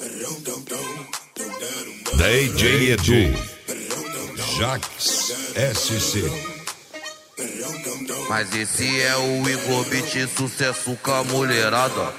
DJ Edu, Jax SC. Mas esse é o Igor Beat, sucesso com a mulherada.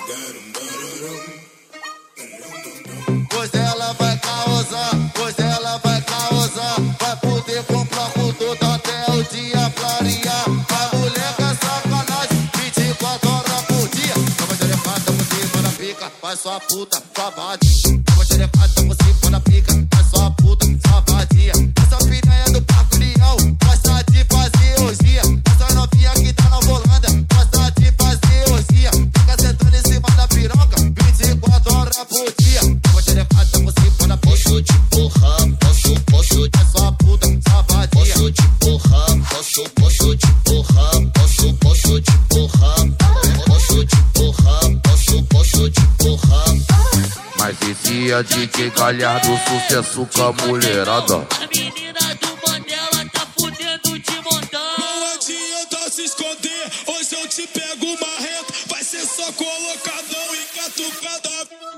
Pois ela vai causar, pois ela vai causar. Vai poder comprar com tudo até o dia clarear. A mulher quer sacanagem, 24 horas por dia. Toma xerecada por cima da pica, faz sua puta, sua vadia. Toma xerecada por cima da pica, faz sua puta, sua vadia. Essa piranha do Parque Leão gosta de fazer orgia. Essa novinha que tá na volanda gosta de fazer orgia. Fica sentando em cima da piroca, 24 horas por dia. Toma xerecada por cima da pica. Posso te porra, posso te sua puta, sua vadia. Posso te porra, posso te porra, posso te porra. Posso te porra, posso te porra. Mas esse é DJ Galhardo, sucesso com a mulherada. A menina do Mandela tá fudendo de montão. Não adianta se esconder, hoje eu te pego marrento. Vai ser só colocadão e catucada.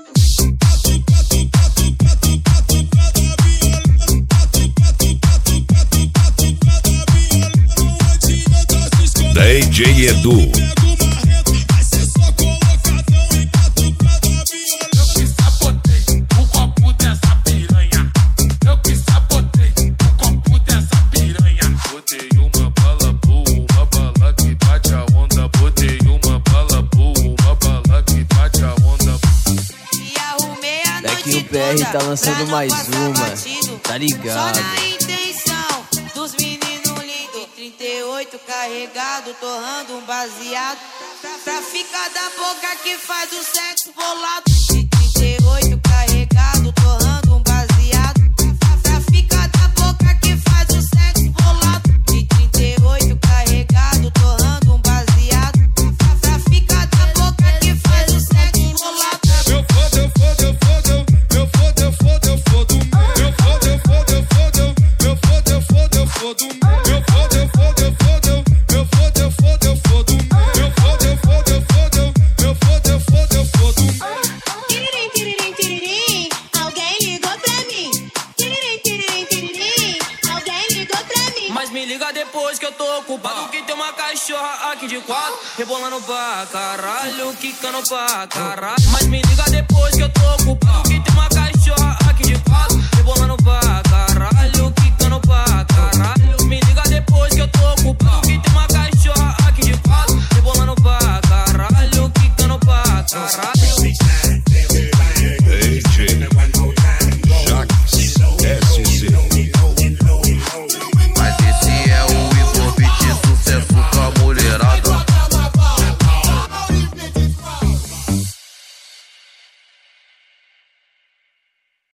DJ Edu. Daqui o PR tá lançando mais uma, tá ligado? Só na intenção dos meninos lindos. 38 carregado, torrando um baseado. Pra ficar da boca que faz o sexo bolado. 38 carregado, torrando um baseado. Pra ficar da boca que faz o sexo bolado. 38 carregado, torrando um baseado. Pra ficar da boca que faz o sexo bolado. Depois que eu tô ocupado, que tem uma cachorra aqui de quatro, rebolando pra caralho, quicando pra caralho. Mas me liga depois